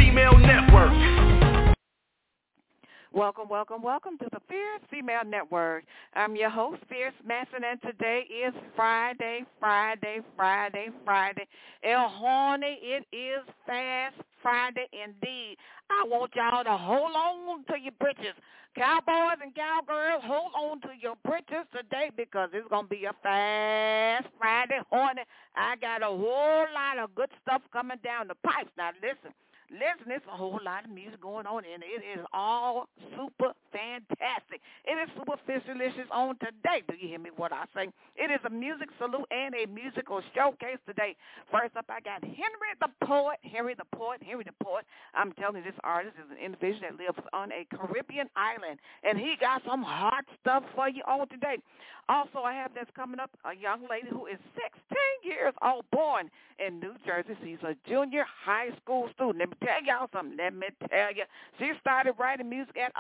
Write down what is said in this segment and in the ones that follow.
Female Network. Welcome to the Fierce Female Network. I'm your host, Fierce Manson, and today is Friday. El Horny, it is Fast Friday indeed. I want y'all to hold on to your britches. Cowboys and cowgirls, hold on to your britches today because it's going to be a Fast Friday Horny. I got a whole lot of good stuff coming down the pipes. Now, listen, there's a whole lot of music going on, and it is all super fantastic. It is super fishlicious on today. Do you hear me what I say? It is a music salute and a musical showcase today. First up, I got Henry the Poet. I'm telling you, this artist is an individual that lives on a Caribbean island, and he got some hot stuff for you all today. Also, I have this coming up, a young lady who is 16 years old, born in New Jersey. She's a junior high school student. Let me tell y'all something. She started writing music at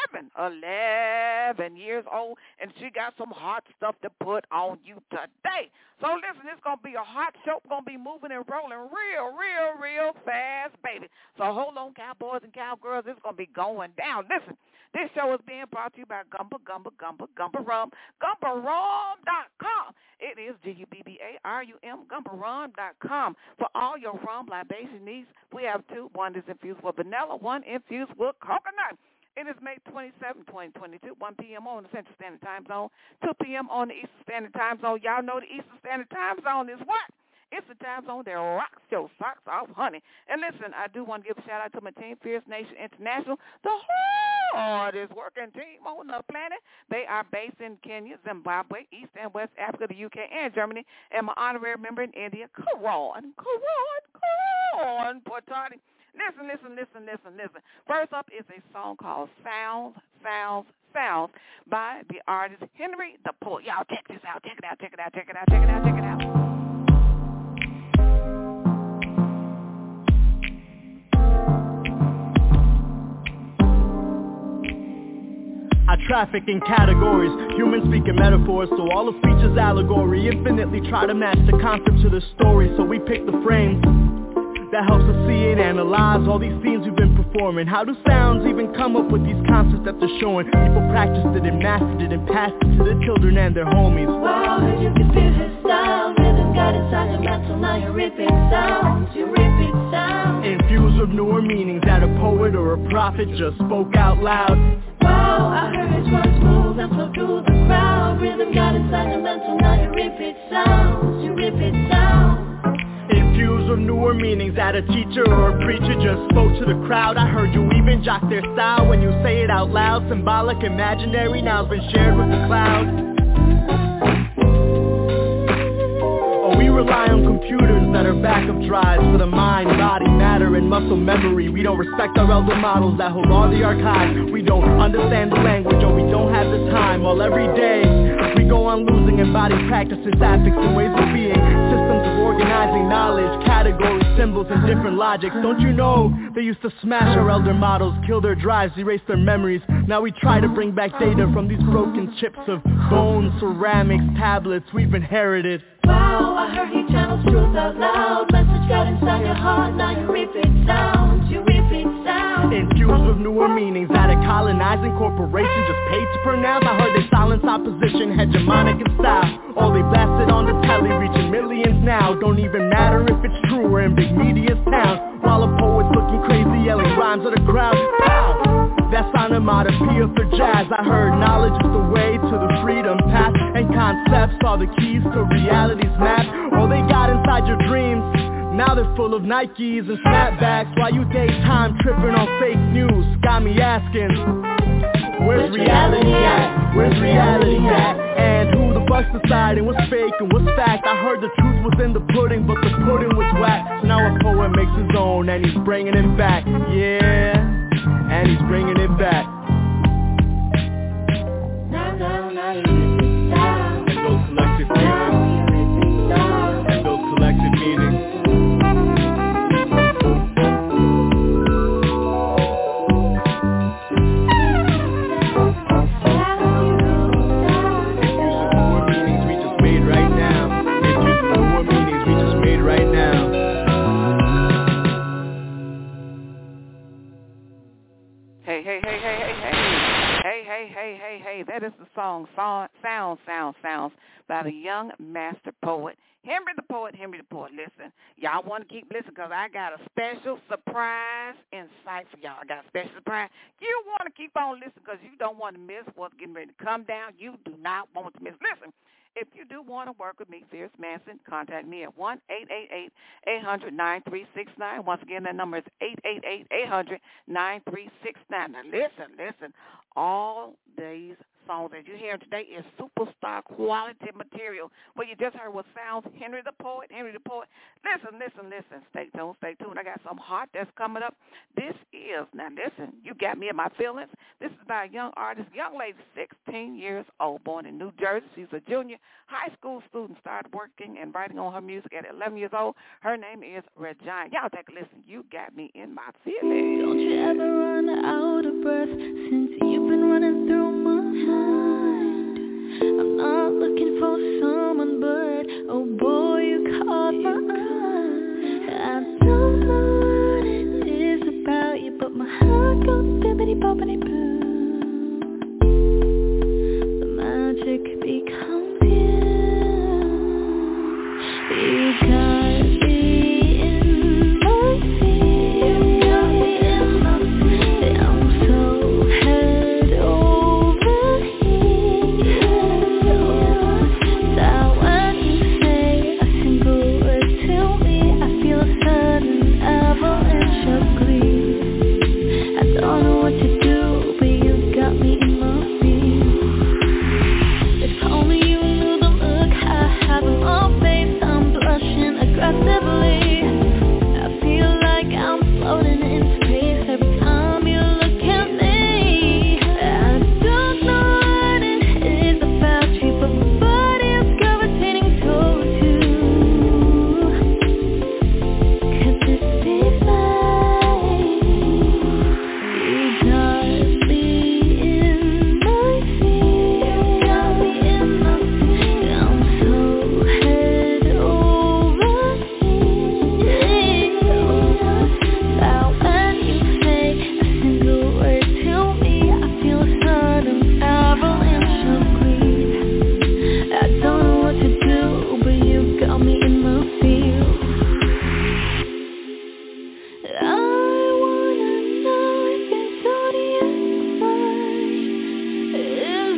11 years old, and she got some hot stuff to put on you today. So listen, it's going to be a hot show. It's going to be moving and rolling real fast, baby. So hold on, cowboys and cowgirls. It's going to be going down. Listen, this show is being brought to you by Gumba Rum, GumbaRum.com. It is GUBBARUM, GumbaRum.com. For all your rum libation needs, we have two. One is infused with vanilla, one infused with coconut. It is May 27, 2022, 1 p.m. on the Central Standard Time Zone, 2 p.m. on the Eastern Standard Time Zone. Y'all know the Eastern Standard Time Zone is what? It's the time zone that rocks your socks off, honey. And listen, I do want to give a shout-out to my team, Fierce Nation International, the hardest working team on the planet. They are based in Kenya, Zimbabwe, East and West Africa, the UK, and Germany. And my honorary member in India, Karan Portati. Listen. First up is a song called Sounds by the artist Henry the Poet. Y'all check this out. Check it out. I traffic in categories, humans speak in metaphors, so all of speech is allegory. Infinitely try to match the concept to the story, so we pick the frame that helps us see and analyze all these themes we've been performing. How do sounds even come up with these concepts that they're showing? People practiced it and mastered it and passed it to their children and their homies. Wow, and you can feel his style. Rhythm got inside your mental, now you're ripping sounds. Infused with newer meanings that a poet or a prophet just spoke out loud. Wow, I heard his words move and flow through the crowd. Rhythm got inside your mental, now you rip it sounds. Infused with newer meanings that a teacher or a preacher just spoke to the crowd. I heard you even jock their style when you say it out loud. Symbolic, imaginary, now it's been shared with the cloud. We rely on computers that are backup drives for the mind, body, matter, and muscle memory. We don't respect our elder models that hold all the archives. We don't understand the language, or we don't have the time. All every day, we go on losing embodied practices, ethics, and ways of being. Systems of organizing knowledge, categories, symbols, and different logics. Don't you know they used to smash our elder models, kill their drives, erase their memories. Now we try to bring back data from these broken chips of bones, ceramics, tablets we've inherited. Wow, I heard he channels truth out loud. Message got inside your heart, now you rip it sound. Infused with newer meanings that a colonizing corporation just paid to pronounce. I heard they silence opposition, hegemonic in style. All they blasted on the telly, reaching millions now. Don't even matter if it's true or in big media's town. While a poet's looking crazy, yelling rhymes at the crowd. Pow! That's onomatopoeia for jazz. I heard knowledge is the way to the freedom path, and concepts are the keys to reality's map. All they got inside your dreams, now they're full of Nikes and snapbacks. While you daytime tripping on fake news, got me asking, where's reality at? Where's reality at? And who the fuck's deciding what's fake and what's fact? I heard the truth was in the pudding, but the pudding was whack. So now a poet makes his own and he's bringing it back. Yeah, and he's bringing it back. And those collective feelings, and those collective meanings. hey, hey, hey, hey, hey. Hey, hey, hey, hey, hey. That is the song, Sounds by the young master poet, Henry the Poet. Listen, y'all want to keep listening because I got a special surprise in sight for y'all. I got a special surprise. You want to keep on listening because you don't want to miss what's getting ready to come down. You do not want to miss. Listen. If you do want to work with me, Fierce Manson, contact me at 1-888-800-9369. Once again, that number is 888-800-9369. Now, listen. All these songs that you're hearing today is superstar quality material. What you just heard was Sounds Henry the Poet. Listen. Stay tuned. I got some hot that's coming up. Now listen, you got me in my feelings. This is by a young artist, young lady, 16 years old, born in New Jersey. She's a junior high school student, started working and writing on her music at 11 years old. Her name is Regina. Y'all take a listen. You got me in my feelings. Don't you ever run out of breath since you've been running through my mind. I'm not looking for someone, but oh boy, you caught my eye. I don't know what it is about you, but my heart goes bippity-boppity-boo. The magic becomes you got me in my feet. I'm so head over heels. That when you say a single word to me, I feel a sudden avalanche of glee. I don't know what to do, but you got me in my feet. If only you knew the look I have on my face. I'm blushing aggressively. I feel like I'm floating in space every time you look at me. I don't know what it is about you, but my body is gravitating toward you. Could this be fate? You got me in my feet. I'm so head over heels. That when you say a single word to me, I feel a sudden avalanche of grief. I don't know what to do, but you got me in my feels. I wanna know if your zodiac sign is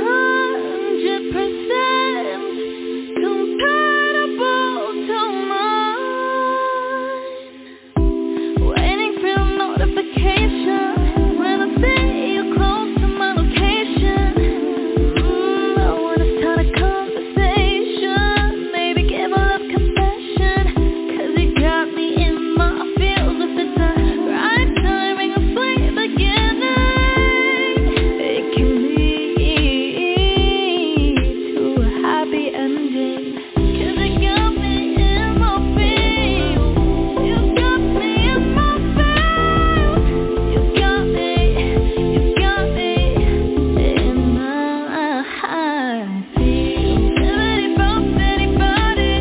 100% compatible to mine. Waiting for your notification when I see you close to my location. I wanna start a conversation, maybe give a love confession, 'cause you got me in my feels. If it's the right timing, a sweet beginning, it can lead to a happy ending. 'Cause you got me in my feels. You got me in my feels. You got me in my feels. Bippity-bop-bitty-body.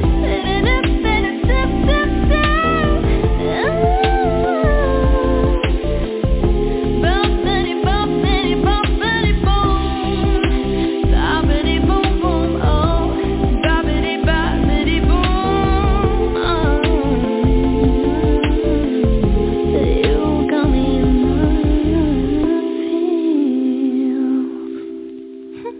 Boppity-bop-bitty-bop-bitty-boom. Boppity-boom-boom, oh. Boppity-boppity-boom, oh. You got me in my feels.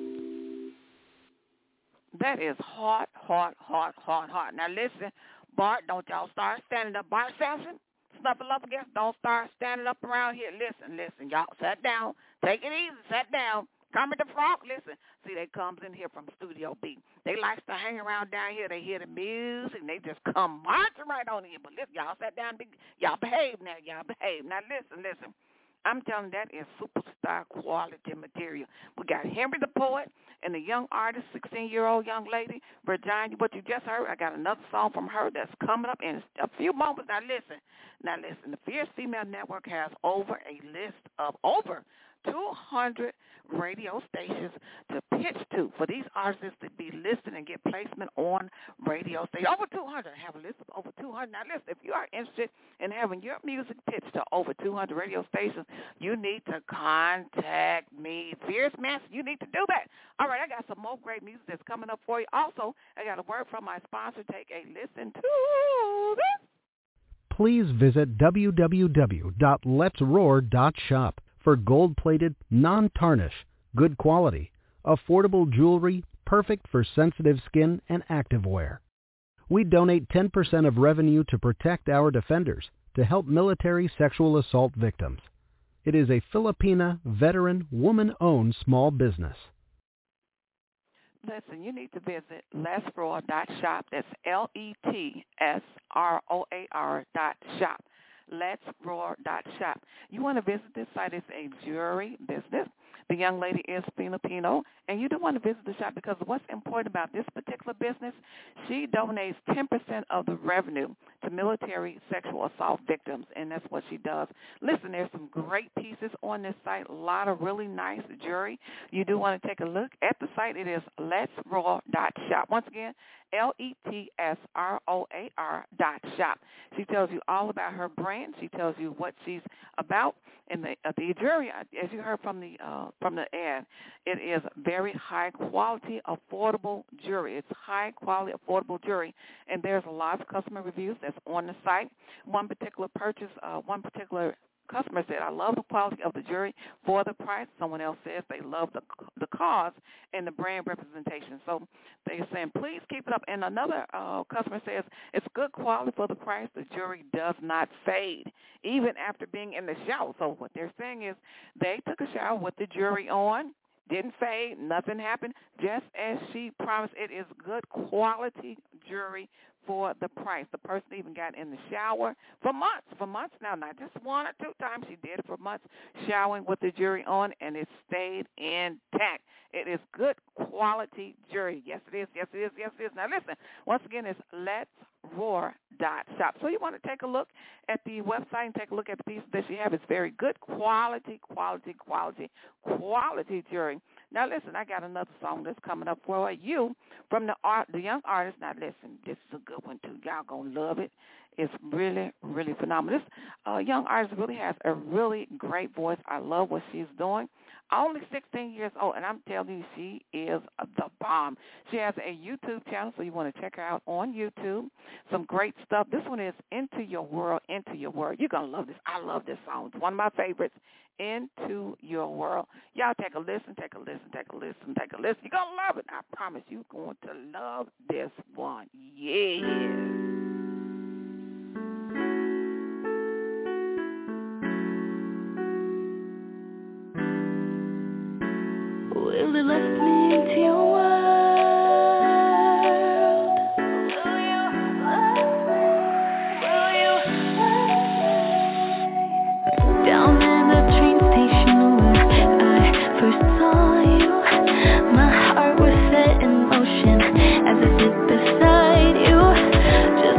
That is hot. Now listen, Bart, don't y'all start standing up. Bart Sampson, snuffle up against, don't start standing up around here. Listen, y'all, sit down. Take it easy, sit down. Kermit the Frog, listen. See, they comes in here from Studio B. They likes to hang around down here. They hear the music, and they just come marching right on in. But listen, y'all sit down. Y'all behave now. Now listen. I'm telling you, that is superstar superstar quality material. We got Henry the Poet and the young artist, 16-year-old young lady, Virginia. What you just heard, I got another song from her that's coming up in a few moments. Now listen, the Fierce Female Network has over a list of over 200 radio stations to pitch to for these artists to be listed and get placement on radio stations. Over 200. I have a list of over 200. Now, listen, if you are interested in having your music pitched to over 200 radio stations, you need to contact me. Fierce Master, you need to do that. All right, I got some more great music that's coming up for you. Also, I got a word from my sponsor. Take a listen to this. Please visit www.letsroar.shop for gold-plated, non-tarnish, good quality, affordable jewelry perfect for sensitive skin and activewear. We donate 10% of revenue to Protect Our Defenders to help military sexual assault victims. It is a Filipina, veteran, woman-owned small business. Listen, you need to visit letsroar.shop. That's LETSROAR.shop. letsroar.shop. You want to visit this site. It's a jewelry business. The young lady is Filipino, and you do want to visit the shop because what's important about this particular business, she donates 10% of the revenue to military sexual assault victims, and that's what she does. Listen, there's some great pieces on this site, a lot of really nice jewelry. You do want to take a look at the site. It is letsroar.shop. Once again, LETSROAR.shop. She tells you all about her brand. She tells you what she's about. And the jewelry, as you heard from the ad, it is very high quality, affordable jewelry. It's high quality, affordable jewelry, and there's a lot of customer reviews that's on the site. One particular customer said, I love the quality of the jewelry for the price. Someone else says they love the cause and the brand representation. So they're saying, please keep it up. And another customer says, it's good quality for the price. The jewelry does not fade, even after being in the shower. So what they're saying is they took a shower with the jewelry on, didn't fade, nothing happened, just as she promised. It is good quality jewelry for the price. The person even got in the shower for months now, not just one or two times. She did it for months, showering with the jewelry on, and it stayed intact. It is good quality jewelry. Yes, it is. Yes, it is. Yes, it is. Now, listen, once again, it's letsroar.shop. So you want to take a look at the website and take a look at the pieces that she has. It's very good quality jewelry. Now, listen, I got another song that's coming up for you from the young artist. Now, listen, this is a good one, too. Y'all going to love it. It's really, really phenomenal. This young artist really has a really great voice. I love what she's doing. Only 16 years old, and I'm telling you, she is the bomb. She has a YouTube channel, so you want to check her out on YouTube. Some great stuff. This one is Into Your World, Into Your World. You're going to love this. I love this song. It's one of my favorites, Into Your World. Y'all take a listen. You're going to love it. I promise you're going to love this one. Yeah. Really let me into your world. Will you down in the train station where I first saw you, my heart was set in motion as I sit beside you. Just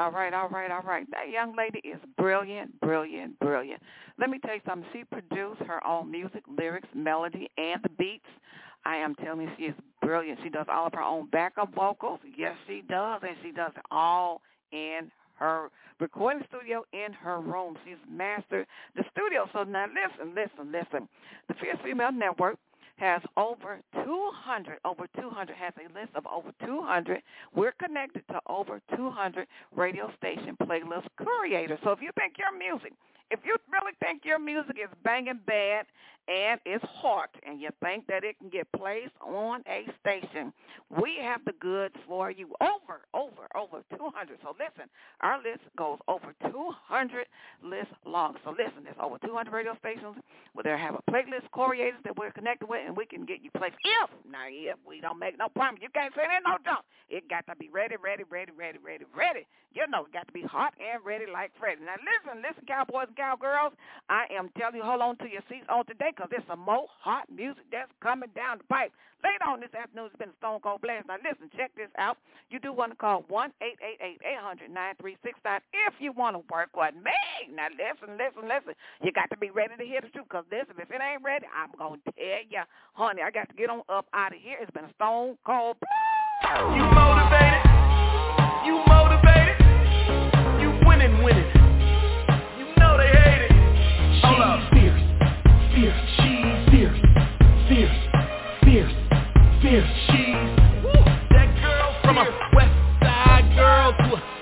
That young lady is brilliant. Let me tell you something. She produced her own music, lyrics, melody, and the beats. I am telling you, she is brilliant. She does all of her own backup vocals. Yes, she does, and she does it all in her recording studio in her room. She's mastered the studio. So now listen. The Fierce Female Network has over 200, has a list of over 200. We're connected to over 200 radio station playlist curators. So if you really think your music is banging bad and it's hot and you think that it can get placed on a station, we have the goods for you. Over 200. So listen, our list goes over 200 lists long. So listen, there's over 200 radio stations where they have a playlist curators that we're connected with, and we can get you placed. If we don't make no promise, you can't say that no jump. It got to be ready. You know, it got to be hot and ready like Freddie. Now listen, cowboys and cowgirls, I am telling you, hold on to your seats on today, because there's some more hot music that's coming down the pipe. Later on this afternoon, it's been a Stone Cold Blast. Now listen, check this out. You do want to call 1-888-800-9369 if you want to work with me. Now listen. You got to be ready to hear the truth, because listen, if it ain't ready, I'm going to tell you, honey, I got to get on up out of here. It's been a Stone Cold Blast. You motivated. You winning. You know they hate it. Hold up. Fierce. She's that girl from a west side girl to a